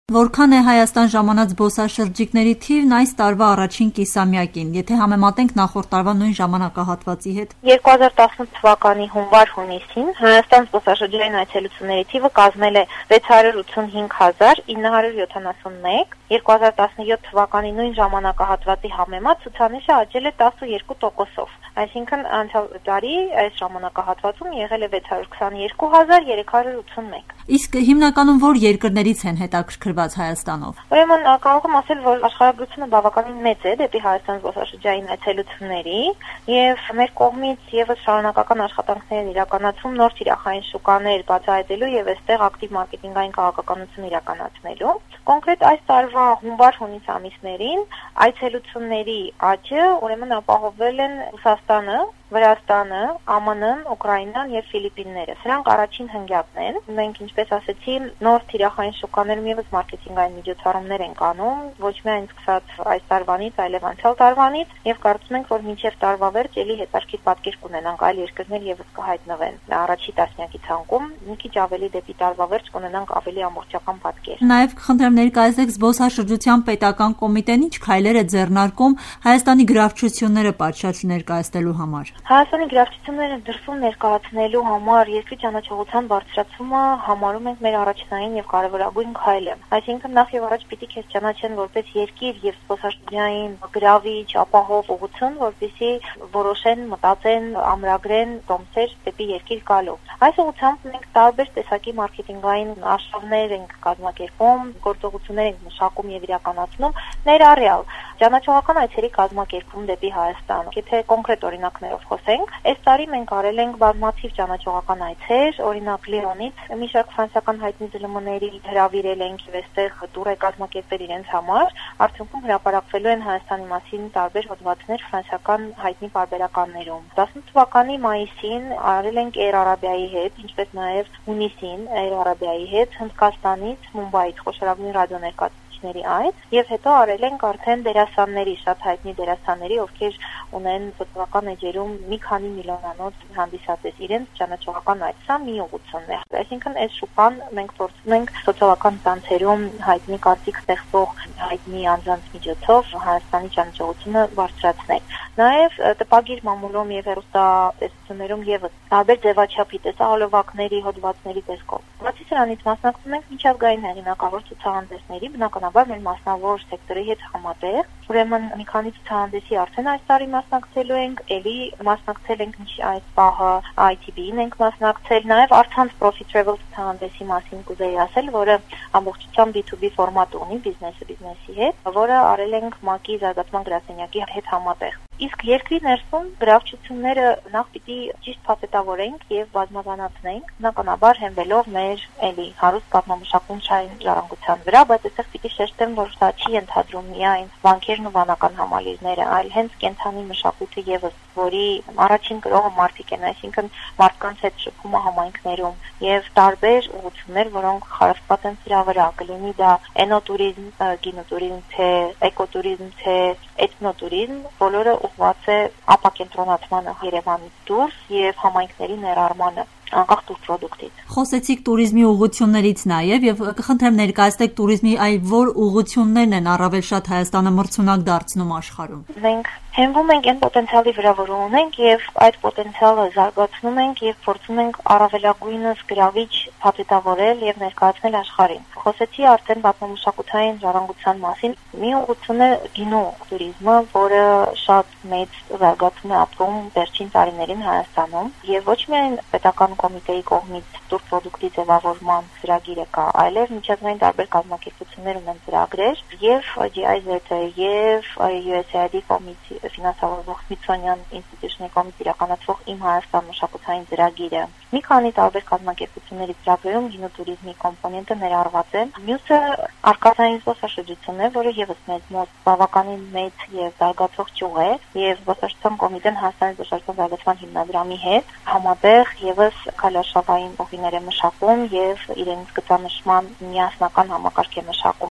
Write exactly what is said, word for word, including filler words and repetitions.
Որքան է Հայաստան ժամանած զբոսաշրջիկների թիվն այս տարվա առաջին կիսամյակին, եթե համեմատենք նախորդ տարվա նույն ժամանակահատվածի հետ։ երկու հազար տասնութ թվականի հունվար-հունիսին Հայաստան զբոսաշրջային այցելությունների թիվը կազմել է վեց հարյուր ութսունհինգ հազար ինը հարյուր յոթանասունմեկ, երկու հազար տասնյոթ թվականի նույն ժամանակահատվածի համեմատ ցուցանիշը աճել է տասնուերկու տոկոսով, այսինքն անցյալ տարի այս ժամանակահատվածում եղել է վեց հարյուր քսաներկու հազար երեք հարյուր ութսունմեկ։ Իսկ հիմնականում որ երկրներից են հետաքրքրված Հայաստանով։ Ուրեմն կարող եմ ասել, որ աշխարհագրությունը բավականին մեծ է դեպի Հայաստան զբոսաշրջային այցելությունների եւ մեր կողմից եւս շարունակական աշխատանքներ են իրականացում նոր թիրախային շուկաներ բացահայտելու եւ այստեղ ակտիվ մարքեթինգային քաղաքականություն իրականացնելու։ Կոնկրետ այս տարվա հունվար-հունիս ամիսներին այցելությունների աճը ուրեմն ապահովել են Ռուսաստանը, Վրաստանը, ԱՄՆ-ն, Ուկրաինան եւ Ֆիլիպինները։ Սրանք առաջին հնգյակն են։ Մենք, ինչպես ասեցի, նոր թիրախային շուկաներում եւս մարքեթինգային միջոցառումներ ենք անում, ոչ միայն սկսած այս տարվանից, այլև անցյալ տարվանից, եւ կարծում ենք, որ մինչեւ տարվա վերջ ելի հետաքրքիր պատկեր կունենանք, այլ երկրներ եւս կհայտնվեն առաջի տասնյակի ցանկում, մի քիչ ավելի դեպի տարվա վերջ կունենանք ավելի ամբողջական պատկեր։ Նաեւ կխնդրեմ ներկայացնեք զբոսաշրջության պետական կոմիտեն ինչ քայլեր է ձեռնարկում Հայաստանի գրավչությունները պատշաճ ներկայացնելու համար։ Հայաստանի գրավչությունները դրսում ներկայացնելու համար երկրի ճանաչողության բարձրացումը համարում ենք մեր առաջնային եւ կարեւորագույն քայլը։ Այսինքն նախ եւ առաջ պիտի քեզ ճանաչեն որպես երկիր եւ զբոսաշրջային գրավիչ, ապահով ուղղություն, որպեսզի որոշեն, մտածեն, ամրագրեն տոմսեր դեպի երկիր գալու։ Այս ուղղությամբ մենք տարբեր տեսակի մարքեթինգային արշավներ ենք կազմակերպում, գործողություններ ենք մշակում եւ իրականացնում, ներառյալ ճանաչողական այցերի կազմակերպում դեպի Հայաստան։ Եթե կոնկրետ օրինակներով խոսենք, այս տարի մենք արել ենք բազմաթիվ ճանաչողական այցեր, օրինակ Լիոնից մի շարք ֆրանսիական հայտնի ԶԼՄ-ների հրավիրել ենք եւ այստեղ տուր է կազմակերպել իրենց համար, արդյունքում հրապարակվելու են Հայաստանի մասին տարբեր հոդվածներ ֆրանսիական հայտնի պարբերականներում։ տասնութ թվականի մայիսին արել ենք Air Arabia-ի հետ, ինչպես նաեւ հունիսին Air Arabia-ի հետ Հնդկաստանից, Մումբայից խոշորագույն ռադիոներկայացուցիչների այց եւ հետո արել ենք արդեն դերասանների, շատ հայտնի դերասանների, ովքեր ունեն սոցիալական էջերում մի քանի միլիոնանոց հանդիսատես իրենց ճանաչողական այց, սա մի ուղղությունն է։ Այսինքն այս շուկան մենք փորձում ենք սոցիալական ցանցերում հայտնի կարծիք ստեղծող հայտնի անձանց միջոցով Հայաստանի ճանաչողությունը բարձրացնել։ Նաև տպագիր մամուլում եւ հեռուստատեսություններում եւս տարբեր ձևաչափի տեսահոլովակների, հոդվածների տեսքով։ Բացի սրանից մասնակցում ենք միջազգային հեղինակավոր ցուցահանդեսների, բնականաբար մեր մասնավոր սեկտորի հետ համատեղ։ Ուրեմն մի քանի ցուցահանդեսի արդեն այս տարի մասնակցելու ենք, ելի մասնակցել ենք այս պահը I T B-ին ենք մասնակցել, նաև Arts Profit Travel ցուցահանդեսի մասին կուզեի ասել, որը ամբողջությամբ B two B ֆորմատ ունի, բիզնեսը բիզնեսի հետ, որը արել ենք ՄԱԿ-ի զարգացման գրասենյակի հետ համատեղ։ Իսկ երկրի ներսում գրավչությունները նախ պիտի ճիշտ փաթեթավորենք եւ բազմազանացնենք, բնականաբար հենվելով մեր էլի հարուստ պատմամշակութային ժառանգության վրա, բայց այստեղ պիտի շեշտեմ, որ սա չի ընդհանրում միայն բանկերն ու վանական համալիրները, այլ հենց կենցանի մշակույթը եւս, որի առաջին կրողը մարդիկ են, այսինքն մարդկանց հետ շփումը համայնքներում եւ տարբեր ուղղություններ, որոնք խարսխված են սրա վրա, կլինի դա էնոտուրիզմ, գինոտուրիզմ, թե էկոտուրիզմ, թե էթնոտուրիզմ, բոլորը ուղղված է ապակենտրոնացմանը Երևանից դուրս եւ համայնքների ներառմանը անկախ տուրպրոդուկտից։ Խոսեցիք տուրիզմի ուղղություններից նաև եւ կխնդրեմ ներկայացնեք տուրիզմի այլ որ ուղղություններն են առավել շատ Հայաստանը մրցունակ դարձնում աշխարհում։ Մենք հենվում ենք այն պոտենցիալի վրա, որ ունենք եւ այդ պոտենցիալը զարգացնում ենք եւ փորձում ենք առավելագույնս գրավիչ փաթեթավորել եւ ներկայացնել աշխարհին։ Խոսեցի արդեն պատմամշակութային ժառանգության մասին։ Մի ուղղություն է գինու տուրիզմը, որը շատ մեծ զարգացում է ապրում վերջին տարիներին Հայաստանում եւ ոչ միայն պետական կոմիտեի կողմից տուրպրոդուկտի ձևավորման ծրագիրը կա, այլև միջազգային տարբեր կազմակերպություններ ունեն ծրագրեր եւ G I Z եւ U S A I D կոմիտի ֆինանսավորող Smithsonian Institution-ի կողմից իրականացվող Իմ Հայաստան մշակութային ծրագիրը։ Մի քանի տարբեր կազմակերպությունների ծրագրերում գինոտուրիզմի կոմպոնենտը ներառված է։ Մյուսը արկածային զբոսաշրջությունն է, որը եւս մեծ մոտ բավականին մեծ եւ զարգացող ճյուղ է, եւ զբոսաշրջության կոմիտեն Հայաստանի զբոսաշրջության զարգացման հիմնադրամի հետ համատեղ եւս քայլարշավային ուղիներ է մշակում եւ իրենց գծանշման միասնական համակարգ է մշակում։